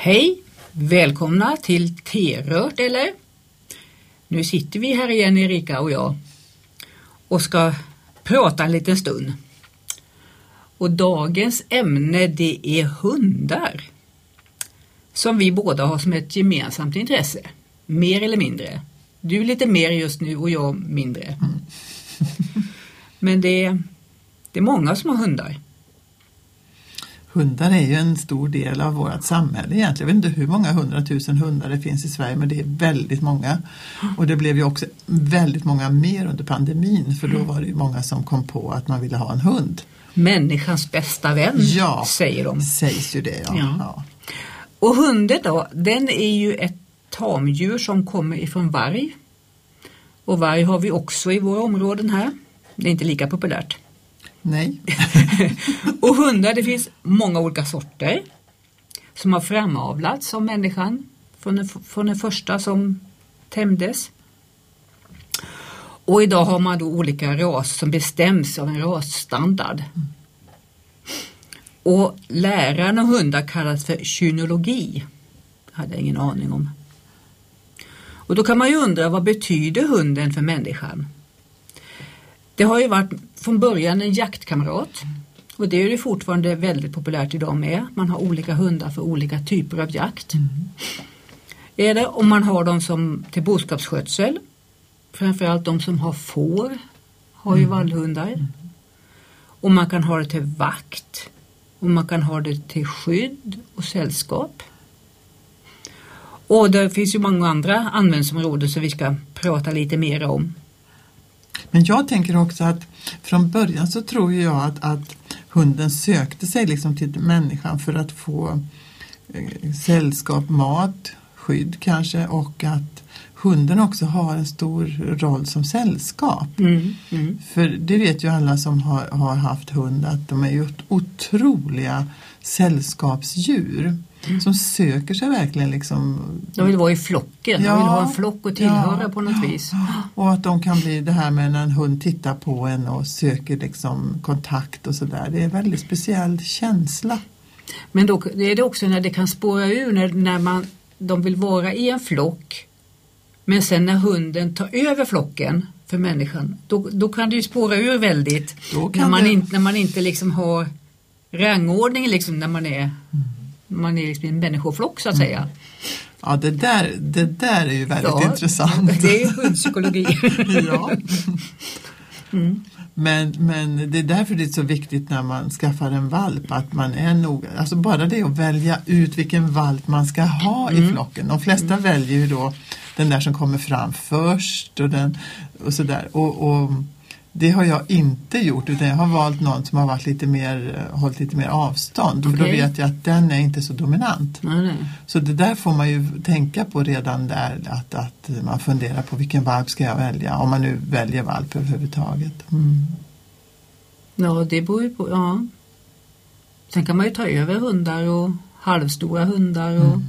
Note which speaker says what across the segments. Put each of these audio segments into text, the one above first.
Speaker 1: Hej, välkomna till T-rört eller? Nu sitter vi här igen Erika och jag och ska prata en liten stund. Och dagens ämne det är hundar. Som vi båda har som ett gemensamt intresse. Mer eller mindre. Du lite mer just nu och jag mindre. Men det är många som har hundar.
Speaker 2: Hundar är ju en stor del av vårt samhälle egentligen. Jag vet inte hur många 100 000 hundar det finns i Sverige, men det är väldigt många. Och det blev ju också väldigt många mer under pandemin, för då var det ju många som kom på att man ville ha en hund.
Speaker 1: Människans bästa vän, säger de.
Speaker 2: Sägs ju det, ja.
Speaker 1: Och hunden då, den är ju ett tamdjur som kommer ifrån varg. Och varg har vi också i våra områden här. Det är inte lika populärt.
Speaker 2: Nej.
Speaker 1: Och hundar, det finns många olika sorter som har framavlats av människan från den första som tämdes. Och idag har man då olika ras som bestäms av en rasstandard. Och läran om hundar kallas för kynologi. Hade jag ingen aning om. Och då kan man ju undra, vad betyder hunden för människan? Det har ju varit från början en jaktkamrat. Och det är ju fortfarande väldigt populärt idag med. Man har olika hundar för olika typer av jakt. Är det om man har dem som till boskapsskötsel. Framförallt de som har får har ju vallhundar. Och man kan ha det till vakt. Och man kan ha det till skydd och sällskap. Och det finns ju många andra användningsområden som vi ska prata lite mer om.
Speaker 2: Men jag tänker också att från början så tror jag att hunden sökte sig liksom till människan för att få sällskap, mat, skydd kanske, och att hunden också har en stor roll som sällskap. För det vet ju alla som har haft hund, att de är ju otroliga sällskapsdjur. Som söker sig verkligen liksom. De
Speaker 1: vill vara i flocken, de vill ha en flock och tillhöra på något vis.
Speaker 2: Och att de kan bli det här med när en hund tittar på en och söker liksom kontakt och sådär. Det är en väldigt speciell känsla.
Speaker 1: Men då är det också när det kan spåra ur när de vill vara i en flock. Men sen när hunden tar över flocken för människan, då kan det ju spåra ur väldigt. När man inte liksom har rangordning liksom när man är liksom en människoflock så att säga.
Speaker 2: Ja, det där är ju väldigt intressant.
Speaker 1: Det är hundpsykologi.
Speaker 2: Ja. Men det är därför det är så viktigt när man skaffar en valp att man är noga. Alltså bara det att välja ut vilken valp man ska ha i flocken. De flesta väljer ju då den där som kommer fram först och sådär. Och det har jag inte gjort, utan jag har valt någon som har varit hållit lite mer avstånd. Okay. För då vet jag att den är inte så dominant. Nej. Så det där får man ju tänka på redan där, att man funderar på vilken valp ska jag välja, om man nu väljer valp överhuvudtaget.
Speaker 1: Ja, det beror ju på, ja. Sen kan man ju ta över hundar och halvstora hundar och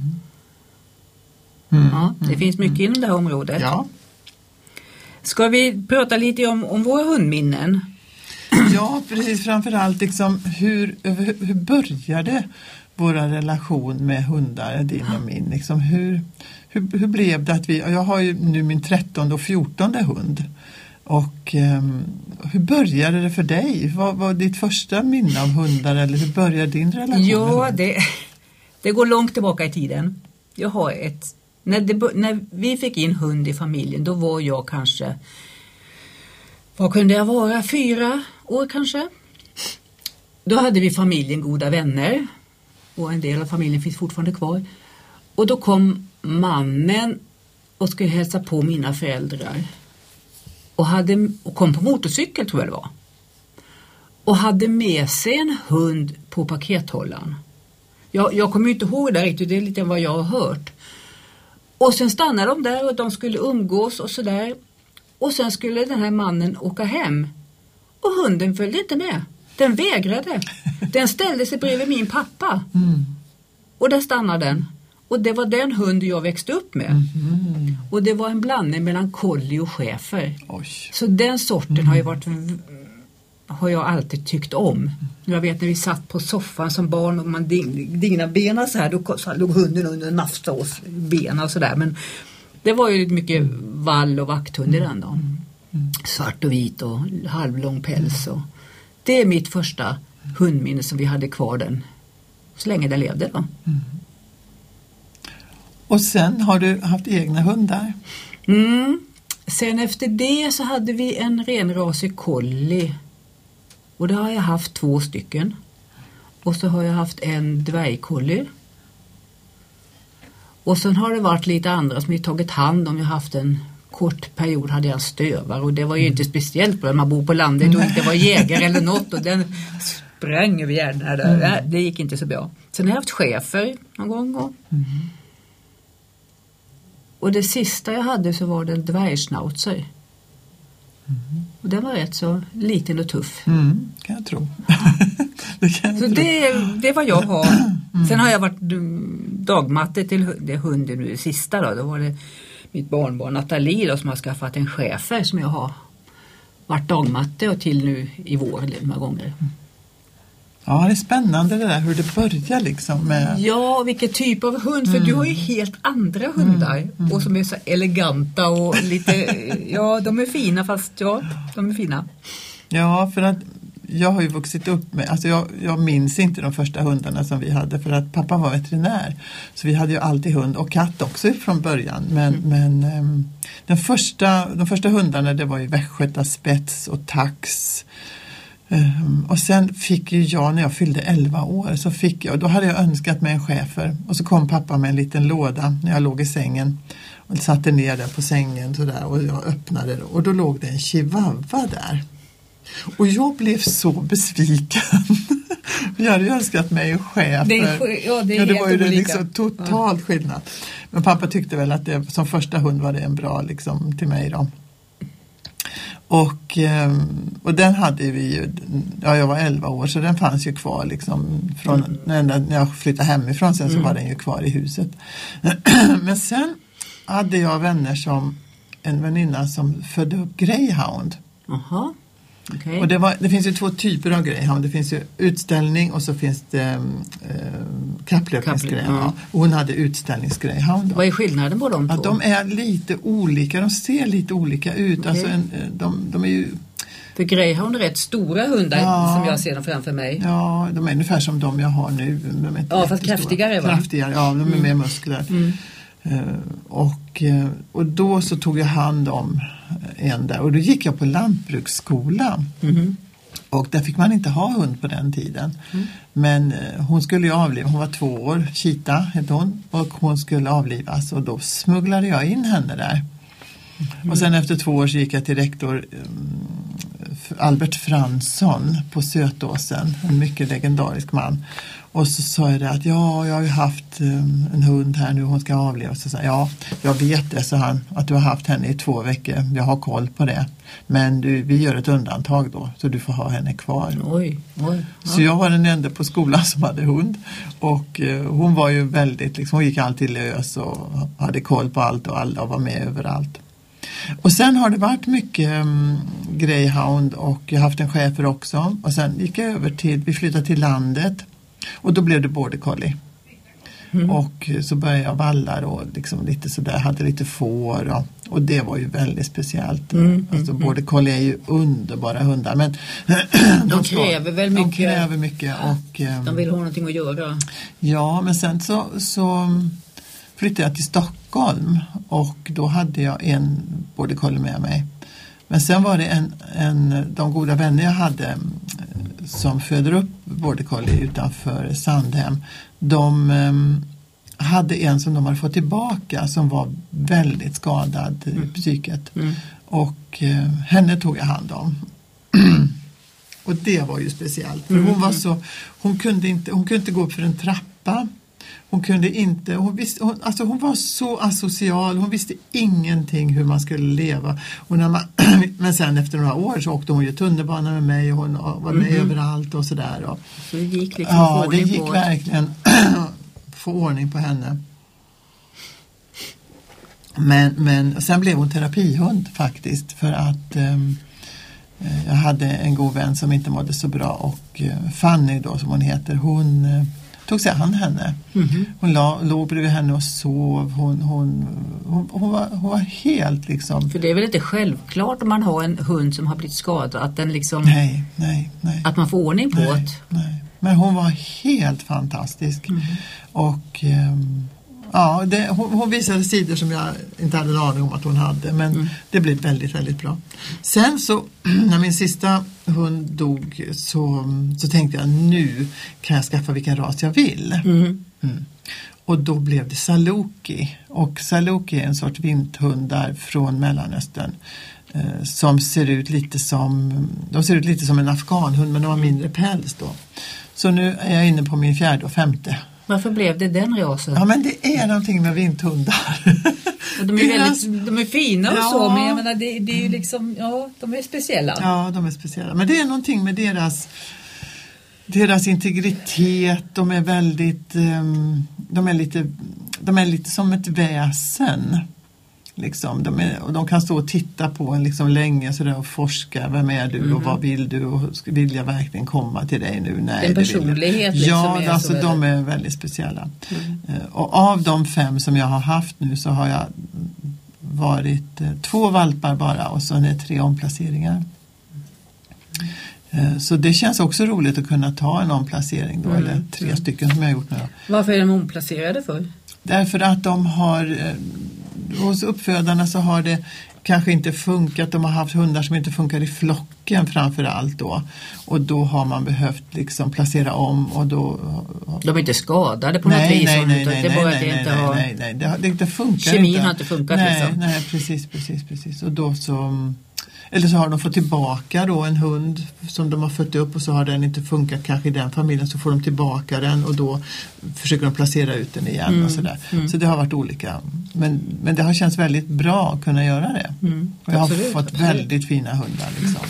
Speaker 1: det finns mycket inom det här området.
Speaker 2: Ja.
Speaker 1: Ska vi prata lite om våra hundminnen?
Speaker 2: Ja, precis. Framförallt liksom, hur började våra relation med hundar, din och min? Liksom, hur blev det att jag har ju nu min 13:e och 14:e hund. Och hur började det för dig? Vad var ditt första minne av hundar, eller hur började din relation med hundar?
Speaker 1: Det går långt tillbaka i tiden. Jag har när vi fick in hund i familjen, då var jag kanske, vad kunde jag vara, 4 år kanske. Då hade vi familjen goda vänner och en del av familjen finns fortfarande kvar. Och då kom mannen och skulle hälsa på mina föräldrar och kom på motorcykel tror jag det var. Och hade med sig en hund på pakethållaren. Jag kommer ju inte ihåg det riktigt, det är lite vad jag har hört. Och sen stannade de där och de skulle umgås och sådär. Och sen skulle den här mannen åka hem. Och hunden följde inte med. Den vägrade. Den ställde sig bredvid min pappa. Och där stannade den. Och det var den hund jag växte upp med. Och det var en blandning mellan collie och schäfer. Så den sorten har ju varit har jag alltid tyckt om. Jag vet när vi satt på soffan som barn och man dingna benen så här, då låg hunden under och nafsade oss benen och sådär. Men det var ju mycket vall och vakthund i den då. Svart och vit och halvlång päls. Och det är mitt första hundminne som vi hade kvar den så länge den levde då.
Speaker 2: Och sen har du haft egna hundar?
Speaker 1: Sen efter det så hade vi en renrasig collie. Och det har jag haft 2 stycken. Och så har jag haft en dvärgcollie. Och sen har det varit lite andra som jag tagit hand om. Jag har haft en kort period hade jag stövar. Och det var ju inte speciellt bra när man bor på landet och inte var jägare eller något. Och den sprang över gärna där. Det gick inte så bra. Sen har jag haft chefer någon gång. Och det sista jag hade så var det en dvärgschnauzer. Och den var rätt så liten och tuff.
Speaker 2: Kan jag tro.
Speaker 1: Så det var jag har. Sen har jag varit dagmatte till det hunden nu, det sista då. Då var det mitt barnbarn Nathalie då, som har skaffat en chefer som jag har varit dagmatte och till nu i vår några gånger.
Speaker 2: Ja, det är spännande det där hur det börjar liksom med...
Speaker 1: Ja, vilken typ av hund, för du har ju helt andra hundar och som är så eleganta och lite, ja de är fina fast ja, de är fina.
Speaker 2: Ja, för att jag har ju vuxit upp med, alltså jag minns inte de första hundarna som vi hade för att pappa var veterinär. Så vi hade ju alltid hund och katt också från början. Men de första hundarna det var ju västgöta spets och tax. Och sen fick ju jag när jag fyllde 11 år så fick jag, då hade jag önskat mig en schäfer och så kom pappa med en liten låda när jag låg i sängen och satte ner den på sängen sådär och jag öppnade det och då låg det en chihuahua där. Och jag blev så besviken. Jag hade önskat mig en schäfer. Det var ju det liksom totalt skillnad. Men pappa tyckte väl att det som första hund var det en bra liksom till mig då. Och den hade vi ju, ja jag var 11 år så den fanns ju kvar liksom från när jag flyttade hemifrån sen så var den ju kvar i huset. Men sen hade jag vänner som en väninna som födde upp greyhound.
Speaker 1: Aha. Okay.
Speaker 2: Och det finns ju 2 typer av greyhound. Det finns ju utställning och så finns det kapplöpningsgreyhound. Och hon hade utställningsgreyhound.
Speaker 1: Vad är skillnaden på dem två?
Speaker 2: Ja, de är lite olika. De ser lite olika ut. Okay. Alltså de är ju...
Speaker 1: För greyhound är rätt stora hundar som jag ser dem framför mig.
Speaker 2: Ja, de är ungefär som de jag har nu. De är
Speaker 1: ja, fast kraftigare va?
Speaker 2: Kraftigare, ja. De är mer muskler. Och då så tog jag hand om en där och då gick jag på lantbruksskola och där fick man inte ha hund på den tiden men hon skulle ju avliva, hon var 2 år, Chita hette hon och hon skulle avlivas och då smugglade jag in henne där och sen efter 2 år så gick jag till rektor Albert Fransson på Sötåsen, en mycket legendarisk man. Och så sa jag det att jag har ju haft en hund här nu, hon ska avlivas. Så sa ja, jag vet det, så han, att du har haft henne i 2 veckor. Jag har koll på det. Men vi gör ett undantag då, så du får ha henne kvar.
Speaker 1: Oj.
Speaker 2: Så jag var den enda på skolan som hade hund. Och hon var ju väldigt, liksom, hon gick alltid lös och hade koll på allt och alla och var med överallt. Och sen har det varit mycket greyhound och jag har haft en schäfer också. Och sen gick jag över till, vi flyttade till landet. Och då blev det border collie. Och så började jag vallar och liksom lite sådär, hade lite får och det var ju väldigt speciellt. Alltså border collie är ju underbara hundar men
Speaker 1: de kräver väl mycket.
Speaker 2: De kräver mycket och
Speaker 1: de vill ha någonting att göra.
Speaker 2: Ja, men sen så flyttade jag till Stockholm och då hade jag en border collie med mig. Men sen var det de goda vänner jag hade som föder upp border collie utanför Sandhem. De hade en som de hade fått tillbaka som var väldigt skadad i psyket. Och henne tog jag hand om. Och det var ju speciellt. För hon var så, hon kunde inte gå upp för en trappa. Hon kunde inte, hon var så asocial, hon visste ingenting hur man skulle leva. Och men sen efter några år så åkte hon ju tunnelbana med mig och hon var med överallt och sådär.
Speaker 1: Så det gick liksom
Speaker 2: det gick verkligen få ordning på henne. Men sen blev hon terapihund faktiskt för att Jag hade en god vän som inte mådde så bra och Fanny då som hon heter, hon tog sig an henne. Hon låg bredvid henne och sov. Hon var helt liksom...
Speaker 1: För det är väl inte självklart om man har en hund som har blivit skadad att den liksom...
Speaker 2: Nej.
Speaker 1: Att man får ordning på det.
Speaker 2: Nej. Men hon var helt fantastisk. Och ja, hon visade sidor som jag inte hade en aning om att hon hade. Men det blev väldigt, väldigt bra. Sen så, när min sista hund dog så tänkte jag, nu kan jag skaffa vilken ras jag vill. Och då blev det Saluki. Och Saluki är en sorts vinthundar från Mellanöstern. Som ser ut lite som en afghanhund, men de har mindre päls då. Så nu är jag inne på min 4:e och 5:e.
Speaker 1: Varför blev det den rasen?
Speaker 2: Ja, men det är någonting med vinthundar.
Speaker 1: Och de är fina och så, men jag menar, det är ju liksom, ja, de är speciella.
Speaker 2: Ja, de är speciella. Men det är någonting med deras integritet. De är väldigt, de är lite som ett väsen. Liksom, de kan stå och titta på en liksom länge så där och forska, vem är du och vad vill du och vill jag verkligen komma till dig nu? Nej,
Speaker 1: en personlighet liksom.
Speaker 2: Ja, alltså de är väldigt speciella. Och av de 5 som jag har haft nu så har jag varit 2 valpar bara och så är det 3 omplaceringar. Så det känns också roligt att kunna ta en omplacering då, eller 3 stycken som jag har gjort nu då.
Speaker 1: Varför är de omplacerade för?
Speaker 2: Därför att de har, hos uppfödarna så har det kanske inte funkat. De har haft hundar som inte funkar i flocken framför allt då. Och då har man behövt liksom placera om och då...
Speaker 1: De är inte skadade på något vis. Nej,
Speaker 2: det inte funkar.
Speaker 1: Kemin
Speaker 2: inte.
Speaker 1: Har inte funkat liksom.
Speaker 2: Nej, precis. Och då så... Eller så har de fått tillbaka då en hund som de har fött upp och så har den inte funkat kanske i den familjen, så får de tillbaka den och då försöker de placera ut den igen och sådär. Så det har varit olika. Men det har känts väldigt bra att kunna göra det. Och jag har fått väldigt fina hundar liksom.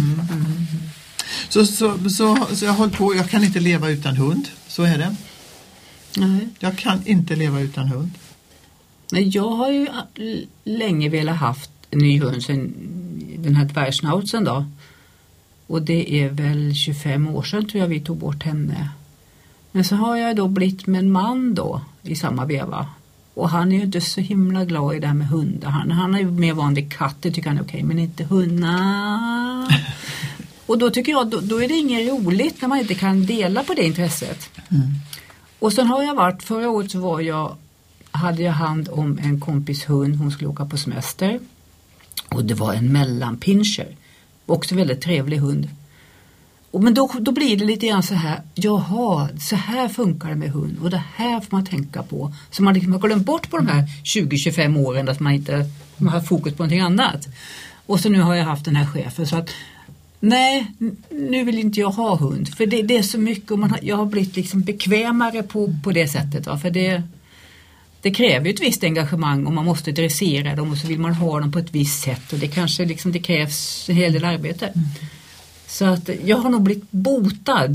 Speaker 2: Så jag har hållit på, jag kan inte leva utan hund, så är det.
Speaker 1: Nej.
Speaker 2: Jag kan inte leva utan hund.
Speaker 1: Men jag har ju länge velat haft en ny hund sen den här dvärgschnauzern då. Och det är väl 25 år sedan tror jag vi tog bort henne. Men så har jag då blivit med en man då i samma veva. Och han är ju inte så himla glad i det här med hundar. Han är ju mer vanlig katt, det tycker han är okej, men inte hundar. Och då tycker jag, då är det inget roligt när man inte kan dela på det intresset. Och sen har jag varit, förra året så hade jag hand om en kompis hund, hon skulle åka på semester. Och det var en mellanpinscher. Också väldigt trevlig hund. Men då blir det lite grann så här. Jaha, så här funkar det med hund. Och det här får man tänka på. Så man liksom har glömt bort på de här 20-25 åren. Att man inte har fokus på någonting annat. Och så nu har jag haft den här chefen. Så att nej, nu vill inte jag ha hund. För det är så mycket. Och jag har blivit liksom bekvämare på det sättet. Va? För det kräver ju ett visst engagemang och man måste dressera dem och så vill man ha dem på ett visst sätt och det kanske liksom, det krävs en hel del arbete. Så att jag har nog blivit botad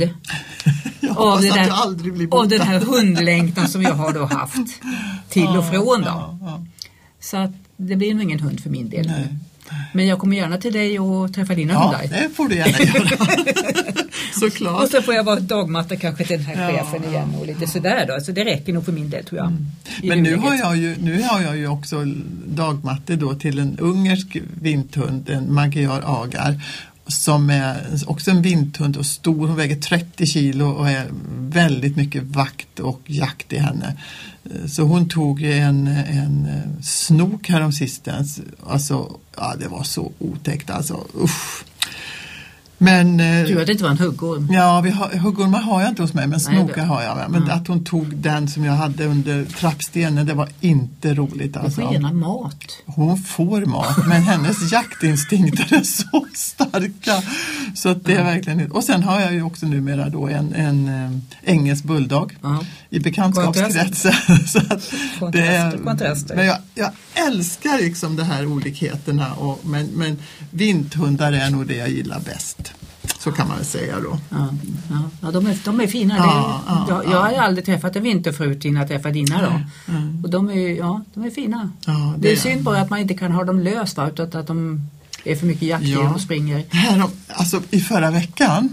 Speaker 1: av den här hundlängtan som jag har då haft till och från då. Så att det blir nog ingen hund för min del.
Speaker 2: Nej.
Speaker 1: Men jag kommer gärna till dig och träffa dina hundar.
Speaker 2: Ja, det får du gärna göra. Såklart.
Speaker 1: Och så får jag vara dagmatta kanske till den här chefen igen och lite sådär då. Så det räcker nog för min del tror jag.
Speaker 2: Men nu har jag ju också dagmatte då till en ungersk vinthund, en Magyar Agar. Som är också en vinthund och stor, hon väger 30 kilo och är väldigt mycket vakt och jakt i henne. Så hon tog en snok häromsistens. Alltså, ja, det var så otäckt alltså, usch. Men,
Speaker 1: du att det inte var en huggorm?
Speaker 2: Ja, huggormar har jag inte hos mig, men snokar har jag. Men att hon tog den som jag hade under trappstenen, det var inte roligt. Alltså.
Speaker 1: Hon får gärna mat.
Speaker 2: Hon får mat, men hennes jaktinstinkter är så starka. Så att det är verkligen... Och sen har jag ju också numera då en engelsk bulldog i bekantskapskretsen. Så att
Speaker 1: kontraster.
Speaker 2: Men jag älskar liksom de här olikheterna. Men vinthundar är nog det jag gillar bäst. Så kan man väl säga då.
Speaker 1: Ja, de är fina. Jag har ju aldrig träffat en vinterfrut innan jag träffade dina då. Och de är fina.
Speaker 2: Ja,
Speaker 1: det är synd bara att man inte kan ha dem löst utan att de Det är för mycket jaktdjur och springer.
Speaker 2: Alltså i förra veckan,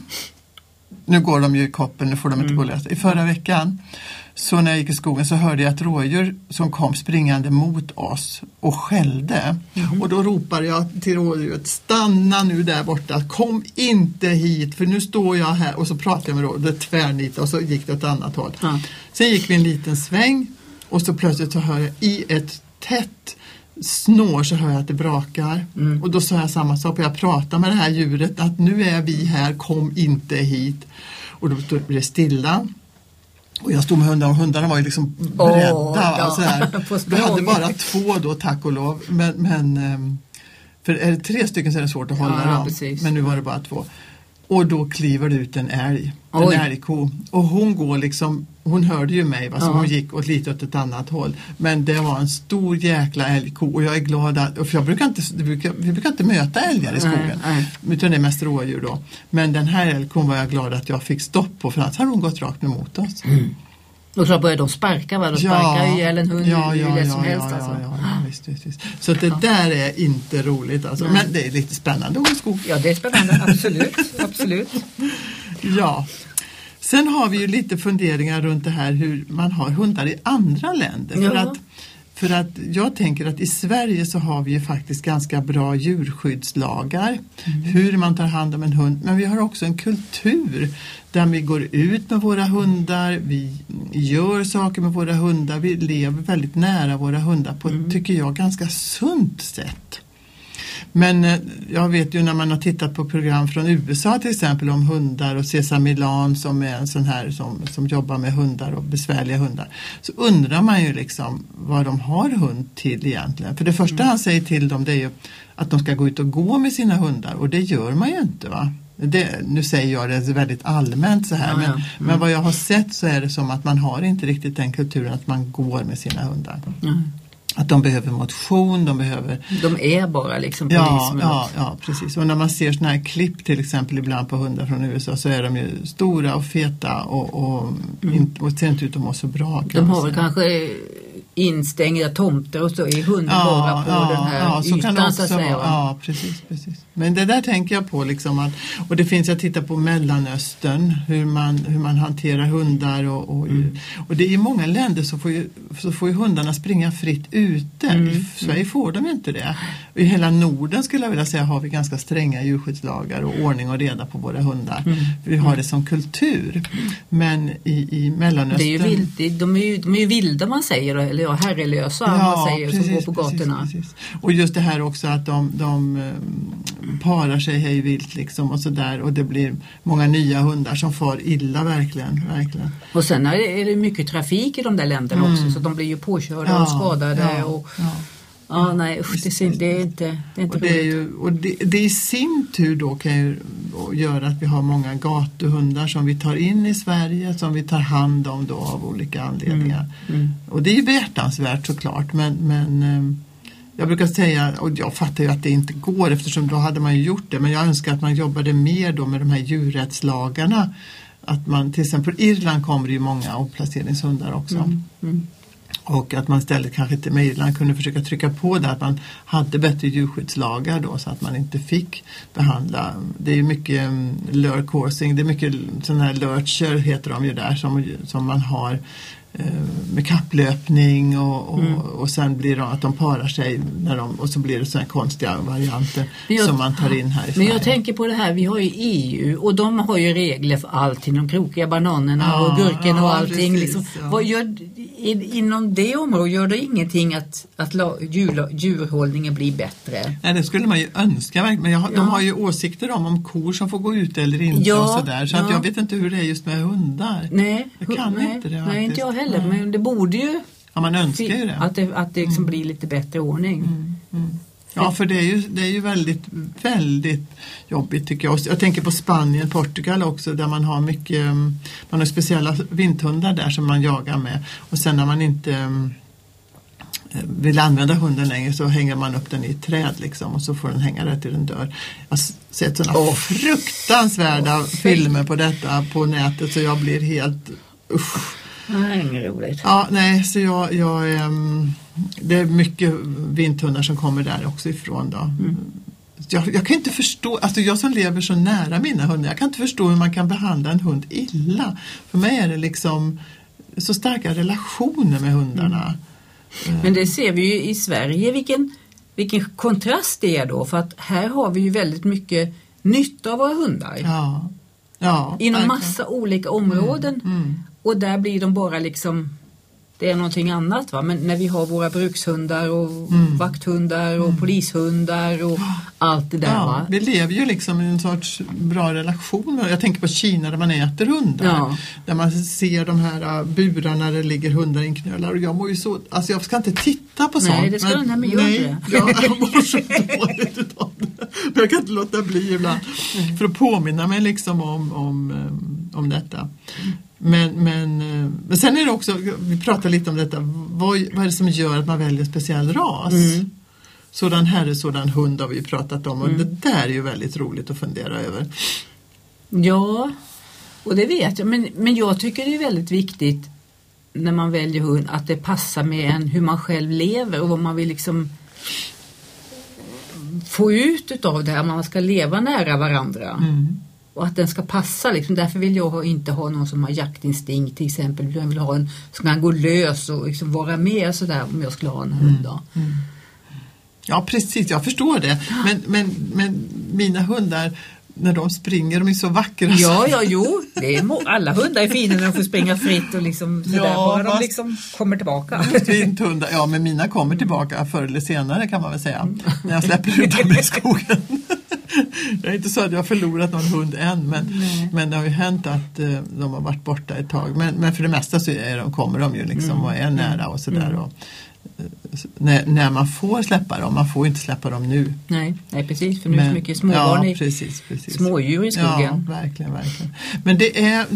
Speaker 2: nu går de ju i koppen, nu får de inte gå lösa. I förra veckan, så när jag gick i skogen så hörde jag ett rådjur som kom springande mot oss och skällde. Och då ropade jag till rådjuret, stanna nu där borta, kom inte hit för nu står jag här. Och så pratade jag med rådjuret, tvärnita, och så gick det åt ett annat håll. Sen gick vi en liten sväng och så plötsligt så hör jag i ett tätt snår så hör jag att det brakar. Och då sa jag samma sak, och jag pratade med det här djuret att nu är vi här, kom inte hit. Och då blev det stilla. Och jag stod med hundarna och hundarna var ju liksom beredda. Och så här. Vi hade bara 2 då, tack och lov. Men för är det 3 stycken så är det svårt att hålla dem. Precis. Men nu var det bara 2. Och då kliver det ut en älg. En älgko. Och hon går liksom, hon hörde ju mig, så hon gick lite åt ett annat håll. Men det var en stor jäkla älgko. Och jag är glad att, för vi brukar inte möta älgar i skogen. Utan det är mest rådjur då. Men den här älgkon var jag glad att jag fick stopp på, för annars hade hon gått rakt emot oss.
Speaker 1: Och så började de sparka, va? De sparkar ju ihjäl en hund hur lätt som helst.
Speaker 2: Visst. Så det där är inte roligt alltså. Men det är lite spännande att gå i skog.
Speaker 1: Ja, det är spännande, absolut.
Speaker 2: Ja. Sen har vi ju lite funderingar runt det här hur man har hundar i andra länder. För att jag tänker att i Sverige så har vi ju faktiskt ganska bra djurskyddslagar. Hur man tar hand om en hund. Men vi har också en kultur där vi går ut med våra hundar. Vi gör saker med våra hundar. Vi lever väldigt nära våra hundar på ett, tycker jag, ganska sunt sätt. Men jag vet ju när man har tittat på program från USA till exempel om hundar, och Cesar Millan som är en sån här som jobbar med hundar och besvärliga hundar, så undrar man ju liksom vad de har hund till egentligen. För det första han säger till dem, det är ju att de ska gå ut och gå med sina hundar, och det gör man ju inte, va? Nu säger jag det väldigt allmänt så här, men vad jag har sett så är det som att man har inte riktigt den kulturen att man går med sina hundar. Att de behöver motion, de är bara liksom ja, precis. Och när man ser såna här klipp till exempel ibland på hundar från USA, så är de ju stora och feta och ser inte ut att må så bra.
Speaker 1: De har väl kanske instängda tomter och så är hunden bara på den här
Speaker 2: så
Speaker 1: ytan,
Speaker 2: kan
Speaker 1: så att säga.
Speaker 2: Ja, precis. Men det där tänker jag på liksom att, och det finns, jag tittar på Mellanöstern, hur man hanterar hundar och det är i många länder så får ju hundarna springa fritt ute. I Sverige får de inte det. I hela Norden skulle jag vilja säga har vi ganska stränga djurskyddslagar och ordning och reda på våra hundar. Vi har det som kultur. Men i Mellanöstern...
Speaker 1: Det är ju de är ju vilda, man säger, eller herrelösa, man säger, som går på gatorna. Precis.
Speaker 2: Och just det här också att de parar sig hej vilt liksom och sådär, och det blir många nya hundar som far illa verkligen.
Speaker 1: Och sen är det mycket trafik i de där länderna också, så de blir ju påkörda och skadade nej, det är inte roligt.
Speaker 2: Det i sin tur då kan ju göra att vi har många gatuhundar som vi tar in i Sverige, som vi tar hand om då av olika anledningar. Och det är ju behjärtansvärt såklart, men jag brukar säga, och jag fattar ju att det inte går eftersom då hade man ju gjort det, men jag önskar att man jobbade mer då med de här djurrättslagarna. Att man, till exempel i Irland kommer det ju många omplaceringshundar också. Och att man istället kanske inte med Irland kunde försöka trycka på det, att man hade bättre djurskyddslagar då, så att man inte fick behandla. Det är ju mycket lure coursing, det är mycket sådana här lurcher heter de ju där som man har med kapplöpning och sen blir det att de parar sig och så blir det sådana konstiga varianter som man tar in här i Sverige.
Speaker 1: Men jag tänker på det här, vi har ju EU och de har ju regler för allting, de krokiga bananerna och gurken och allting.
Speaker 2: Precis,
Speaker 1: liksom. Vad gör, inom det området gör det ingenting att djurhållningen blir bättre?
Speaker 2: Nej, det skulle man ju önska verkligen, men de har ju åsikter om kor som får gå ut eller inte och sådär, så att jag vet inte hur det är just med hundar.
Speaker 1: Nej,
Speaker 2: jag kan inte det.
Speaker 1: Nej, inte jag heller. Men det borde ju
Speaker 2: man önskar ju det.
Speaker 1: Att det liksom blir lite bättre ordning.
Speaker 2: Ja, för det är ju väldigt, väldigt jobbigt tycker jag. Jag tänker på Spanien, Portugal också, där man har mycket, man har speciella vinthundar där som man jagar med. Och sen när man inte vill använda hunden längre så hänger man upp den i ett träd liksom, och så får den hänga där till den dör. Jag har sett sådana fruktansvärda filmer på detta på nätet, så jag blir helt
Speaker 1: Nej, roligt.
Speaker 2: Ja, nej, så jag det är mycket vinthundar som kommer där också ifrån då. jag kan inte förstå, alltså jag som lever så nära mina hundar, jag kan inte förstå hur man kan behandla en hund illa. För mig är det liksom så starka relationer med hundarna.
Speaker 1: Men det ser vi ju i Sverige vilken kontrast det är då, för att här har vi ju väldigt mycket nytta av våra hundar.
Speaker 2: Ja,
Speaker 1: inom massa olika områden. Och där blir de bara liksom, det är någonting annat va. Men när vi har våra brukshundar och vakthundar och polishundar och allt det där va.
Speaker 2: Vi lever ju liksom i en sorts bra relation. Jag tänker på Kina där man äter hundar. Ja. Där man ser de här burarna där det ligger hundar inknölar. Och jag mår ju så, alltså jag ska inte titta på sånt.
Speaker 1: Nej, det ska den här med göra.
Speaker 2: Jag mår så dåligt utav det. Men jag kan inte låta bli ibland. För att påminna mig liksom om detta. Men sen är det också, vi pratar lite om detta, vad är det som gör att man väljer speciell ras? Sådan herre, sådan hund har vi pratat om och det där är ju väldigt roligt att fundera över.
Speaker 1: Ja, och det vet jag, men jag tycker det är väldigt viktigt när man väljer hund att det passar med en hur man själv lever och vad man vill liksom få ut utav det här, man ska leva nära varandra. Och att den ska passa liksom. Därför vill jag inte ha någon som har jaktinstinkt till exempel. Jag vill ha en som kan gå lös och liksom vara med sådär om jag skulle ha en hund då.
Speaker 2: Ja precis, jag förstår det. Men mina hundar, när de springer, de är så vackra.
Speaker 1: Ja, jo. Det är alla hundar är fina när de får springa fritt och liksom sådär. Bara de liksom kommer tillbaka.
Speaker 2: Fint hundar. Ja, men mina kommer tillbaka förr eller senare kan man väl säga. När jag släpper ut dem i skogen. Det är inte så att jag har förlorat någon hund än, men det har ju hänt att de har varit borta ett tag. Men för det mesta så kommer de ju liksom och är nära och sådär. När man får släppa dem, man får inte släppa dem nu.
Speaker 1: Nej precis, för nu är det så mycket småbarn
Speaker 2: precis.
Speaker 1: Smådjur i skogen.
Speaker 2: Ja, verkligen. Men det är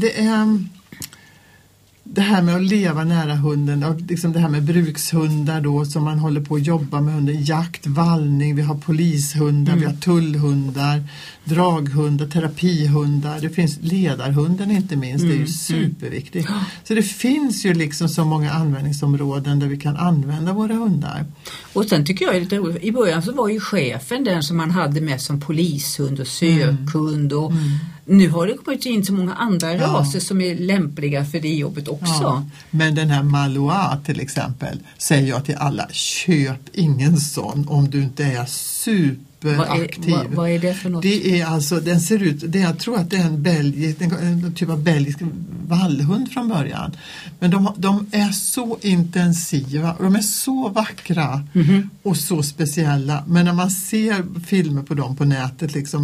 Speaker 2: det här med att leva nära hunden och liksom det här med brukshundar då som man håller på att jobba med hunden, jakt, vallning, vi har polishundar, vi har tullhundar, draghundar, terapihundar, det finns ledarhunden inte minst, det är ju superviktigt. Så det finns ju liksom så många användningsområden där vi kan använda våra hundar.
Speaker 1: Och sen tycker jag lite roligt, i början så var ju chefen den som man hade med som polishund och sökhund och nu har det kommit in så många andra raser som är lämpliga för det jobbet också. Ja,
Speaker 2: men den här Malinois till exempel säger jag till alla, köp ingen sån om du inte är superaktiv.
Speaker 1: Vad är det för något?
Speaker 2: Det är alltså, den ser ut, jag tror att det är en typ av belgisk vallhund från början. Men de är så intensiva och de är så vackra och så speciella. Men när man ser filmer på dem på nätet liksom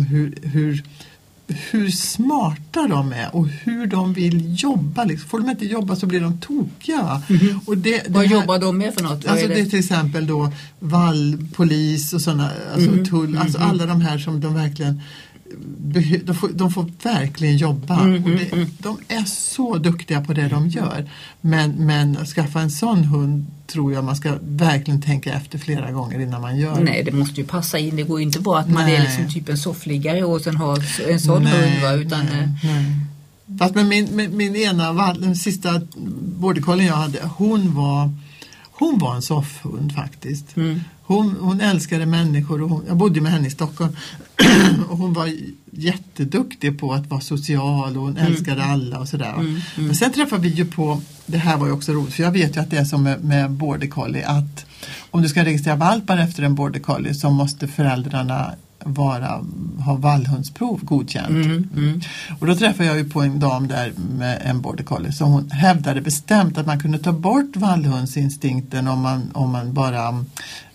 Speaker 2: hur smarta de är och hur de vill jobba. Liksom. Får de inte jobba så blir de tokiga. Och
Speaker 1: vad jobbar de med för något?
Speaker 2: Alltså det är till exempel då vallpolis och sådana, alltså tull, alltså alla de här som de verkligen de får verkligen jobba. Och de är så duktiga på det de gör. Men att skaffa en sån hund tror jag man ska verkligen tänka efter flera gånger innan man gör.
Speaker 1: Nej, det måste ju passa in. Det går ju inte bara att man är liksom typ en soffliggare och sen har en sån hund va, utan
Speaker 2: fast med min ena den sista border collie jag hade, hon var en soffhund faktiskt. Hon älskade människor och jag bodde med henne i Stockholm och hon var jätteduktig på att vara social och hon älskade alla och sådär. Men sen träffade vi ju på, det här var ju också roligt för jag vet ju att det är som med border collie att om du ska registrera valpar efter en border collie så måste föräldrarna ha vallhundsprov godkänt. Och då träffade jag ju på en dam där med en border collie så hon hävdade bestämt att man kunde ta bort vallhundsinstinkten om man bara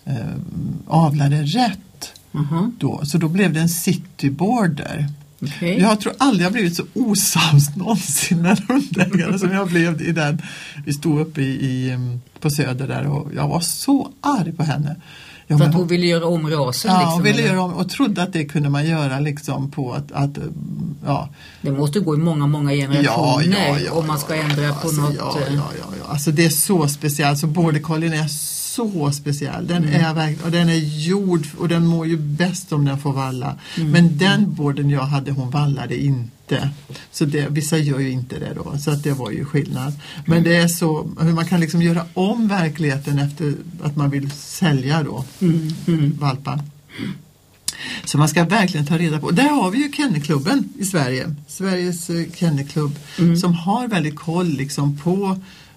Speaker 2: avlade rätt. Då. Så då blev det en city border.
Speaker 1: Okay.
Speaker 2: Jag tror aldrig jag blivit så osams någonsin med hundägare som jag blev i den. Vi stod uppe på Söder där och jag var så arg på henne.
Speaker 1: För att hon ville göra om rasen?
Speaker 2: Ja,
Speaker 1: liksom,
Speaker 2: hon ville göra om och trodde att det kunde man göra liksom på att ja.
Speaker 1: Det måste gå i många generationer om man ska ändra på något.
Speaker 2: Ja. Alltså det är så speciellt. Så border collien är så speciell. Den är gjord och den mår ju bäst om den får valla. Men den borden jag hade, hon vallade inte. Så vissa gör ju inte det då. Så att det var ju skillnad. Men det är så hur man kan liksom göra om verkligheten efter att man vill sälja då valpar. Så man ska verkligen ta reda på. Där har vi ju Kennelklubben i Sverige. Sveriges Kennelklubb som har väldigt koll liksom på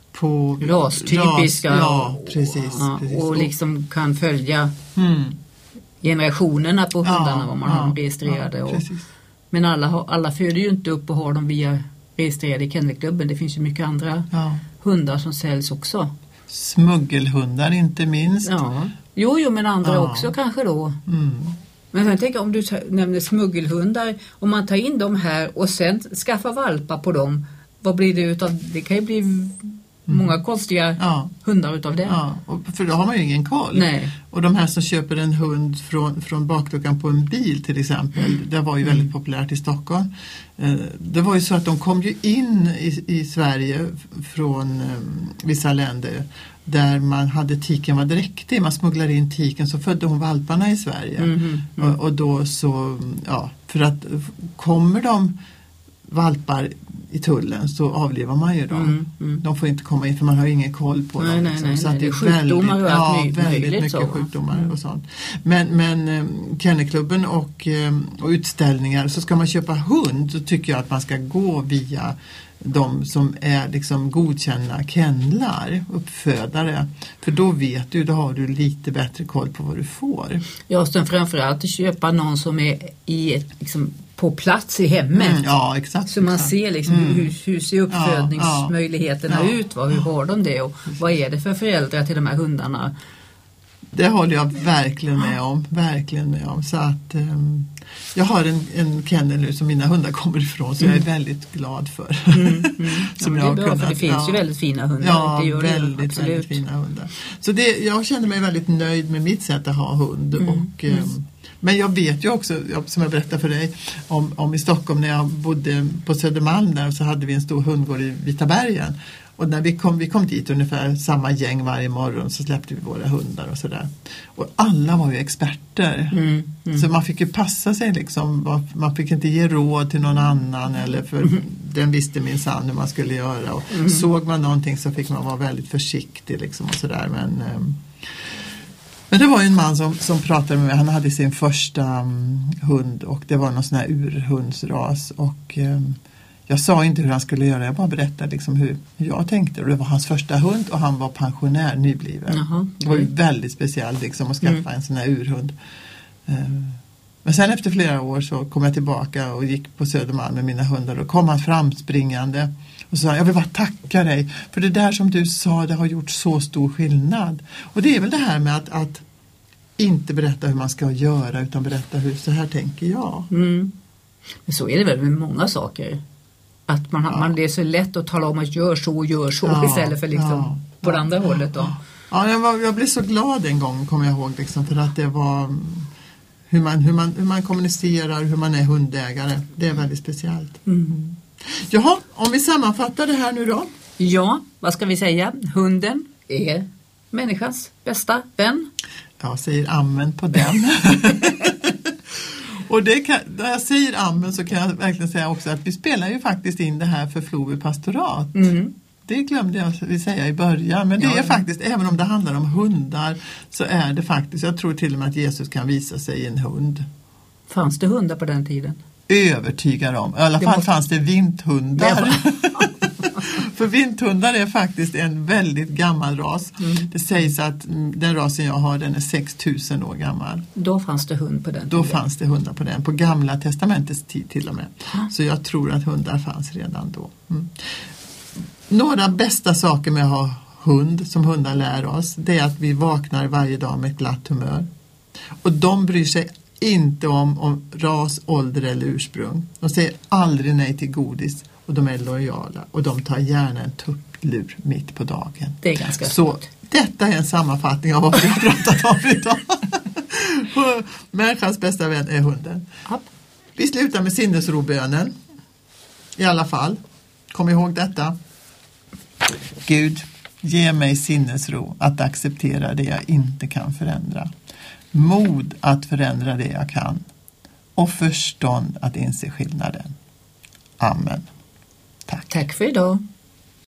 Speaker 1: rastypiska
Speaker 2: precis.
Speaker 1: Och liksom kan följa generationerna på hundarna vad man har dem registrerade. Men alla föder ju inte upp och har dem via registrerade i Kennelklubben. Det finns ju mycket andra hundar som säljs också.
Speaker 2: Smuggelhundar inte minst.
Speaker 1: Ja. Jo, men andra också kanske då. Men jag tänker om du nämner smuggelhundar, om man tar in dem här och sen skaffar valpar på dem, vad blir det utav? Det kan ju bli många konstiga hundar utav det.
Speaker 2: Ja, för då har man ju ingen koll.
Speaker 1: Nej.
Speaker 2: Och de här som köper en hund från bakluckan på en bil till exempel, det var ju väldigt populärt i Stockholm. Det var ju så att de kom ju in i Sverige från vissa länder där man hade tiken var dräktig. Man smugglade in tiken, så födde hon valparna i Sverige. Och då så, för att kommer de valpar i tullen så avlivar man ju dem. De får inte komma in för man har ingen koll på dem.
Speaker 1: Nej,
Speaker 2: så att
Speaker 1: det är sjukdomar och allt
Speaker 2: väldigt mycket
Speaker 1: så.
Speaker 2: sjukdomar och sånt. Men Kennelklubben och utställningar, så ska man köpa hund så tycker jag att man ska gå via de som är liksom godkända kennlar, uppfödare. För då vet du, då har du lite bättre koll på vad du får.
Speaker 1: Ja, sen framförallt att köpa någon som är på plats i hemmet.
Speaker 2: Ja, exakt.
Speaker 1: Så man ser liksom hur ser uppfödningsmöjligheterna ut, hur har de det och vad är det för föräldrar till de här hundarna?
Speaker 2: Det håller jag verkligen med om. Så att jag har en kennel nu som mina hundar kommer ifrån, så jag är väldigt glad för.
Speaker 1: Som jag det är bra, för det finns ju väldigt fina hundar.
Speaker 2: Ja,
Speaker 1: det gör
Speaker 2: väldigt fina hundar. Så jag känner mig väldigt nöjd med mitt sätt att ha hund. Men jag vet ju också, som jag berättade för dig, om i Stockholm när jag bodde på Södermalm där, så hade vi en stor hundgård i Vita bergen. Och när vi kom dit ungefär samma gäng varje morgon, så släppte vi våra hundar och sådär. Och alla var ju experter. Så man fick ju passa sig liksom. Man fick inte ge råd till någon annan, eller för den visste minsann hur man skulle göra. Och såg man någonting så fick man vara väldigt försiktig liksom och sådär. Men det var en man som pratade med mig. Han hade sin första hund och det var någon sån här urhundsras. Och jag sa inte hur han skulle göra. Jag bara berättade liksom hur jag tänkte. Och det var hans första hund och han var pensionär, nybliven. Det var ju väldigt speciellt liksom att skaffa en sån här urhund. Men sen efter flera år så kom jag tillbaka och gick på Södermalm med mina hundar. Och kom han framspringande och sa: jag vill bara tacka dig för det där som du sa, det har gjort så stor skillnad. Och det är väl det här med att inte berätta hur man ska göra, utan berätta så här tänker jag.
Speaker 1: Men så är det väl med många saker. Att man det är så lätt att tala om att gör så istället för liksom på det andra hållet då.
Speaker 2: Ja, jag blev så glad en gång, kommer jag ihåg liksom, för att det var hur man kommunicerar, hur man är hundägare. Det är väldigt speciellt. Jaha, om vi sammanfattar det här nu då. Ja,
Speaker 1: vad ska vi säga? Hunden är människans bästa vän.
Speaker 2: Jag säger amen på den. Och när jag säger amen så kan jag verkligen säga också att vi spelar ju faktiskt in det här för Floby pastorat. Det glömde jag säga i början. Men det är faktiskt, även om det handlar om hundar, så är det faktiskt, jag tror till och med att Jesus kan visa sig i en hund.
Speaker 1: Fanns det hundar på den tiden?
Speaker 2: Övertygad om. I alla fall fanns det vinthundar. För vinthundar är faktiskt en väldigt gammal ras. Det sägs att den rasen jag har, den är 6000 år gammal.
Speaker 1: Då fanns det hund på den tiden?
Speaker 2: Då fanns det hundar på den, på gamla testamentets tid till och med. Så jag tror att hundar fanns redan då. Några bästa saker med att ha hund, som hundar lär oss, det är att vi vaknar varje dag med ett glatt humör. Och de bryr sig inte om ras, ålder eller ursprung. De säger aldrig nej till godis. Och de är lojala. Och de tar gärna en tupplur mitt på dagen.
Speaker 1: Det är ganska
Speaker 2: så
Speaker 1: stort.
Speaker 2: Detta är en sammanfattning av vad vi har pratat om idag. Människans bästa vän är hunden. Vi slutar med sinnesrobönen. I alla fall. Kom ihåg detta. Gud, ge mig sinnesro att acceptera det jag inte kan förändra. Mod att förändra det jag kan. Och förstånd att inse skillnaden. Amen. Tack.
Speaker 1: Tack för idag.